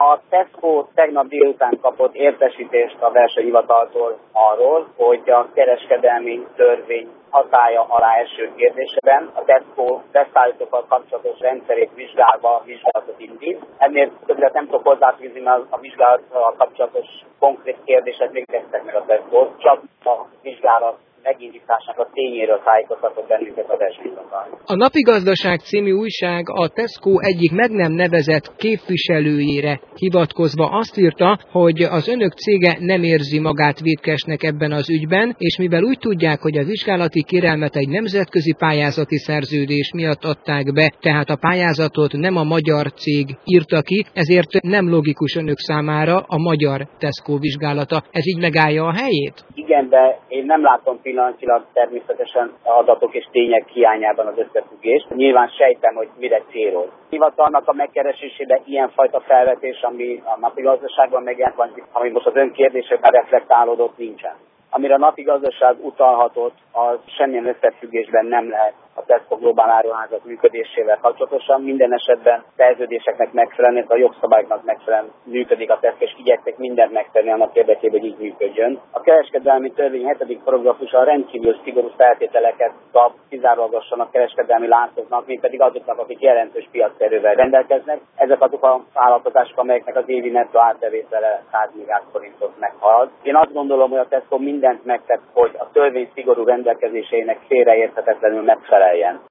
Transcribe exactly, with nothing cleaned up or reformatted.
A Tesco tegnap délután kapott értesítést a versenyhivataltól arról, hogy a kereskedelmi törvény hatálya alá eső kérdésében a Tesco beszállítókkal kapcsolatos rendszerét vizsgálva vizsgálatot indít. Ennél többet nem tudok hozzáfűzni, mert a vizsgálattal kapcsolatos konkrét kérdések még kezdtek meg a Tesco, csak a vizsgálat megindításnak a tényéről tájékoztatott bennünket a versenyhivatal. A Napigazdaság című újság a Tesco egyik meg nem nevezett képviselőjére hivatkozva azt írta, hogy az önök cége nem érzi magát vétkesnek ebben az ügyben, és mivel úgy tudják, hogy a vizsgálati kérelmet egy nemzetközi pályázati szerződés miatt adták be, tehát a pályázatot nem a magyar cég írta ki, ezért nem logikus önök számára a magyar Tesco vizsgálata. Ez így megállja a helyét? Igen, de én nem látom pillanatilag természetesen adatok és tények hiányában az összefüggést. Nyilván sejtem, hogy mire célol. Hivatalnak a megkeresésében ilyenfajta felvetés, ami a napigazdaságban megjelent, ami most az ön kérdésében reflektálódott, nincsen. Amire a napigazdaság utalhatott, az semmilyen összefüggésben nem lehet a Tesco Globál Áruházak működésével kapcsolatosan. Minden esetben szerződéseknek megfelelően, a jogszabályoknak megfelelően működik a Tesco, és igyekszik mindent megtenni annak érdekében, hogy így működjön. A kereskedelmi törvény hetedik paragrafusa rendkívül szigorú feltételeket szab kizárólagosan a kereskedelmi láncoknak, mint pedig azoknak, akik jelentős piacterővel rendelkeznek. Ezek azok a vállalkozások, amelyeknek az évi nettó árbevétele száz milliárd forintot meghalad. Én azt gondolom, hogy a Tesco mindent megtett, hogy a törvény szigorú rendelkezéseinek félreérthetetlenül megfeleljen.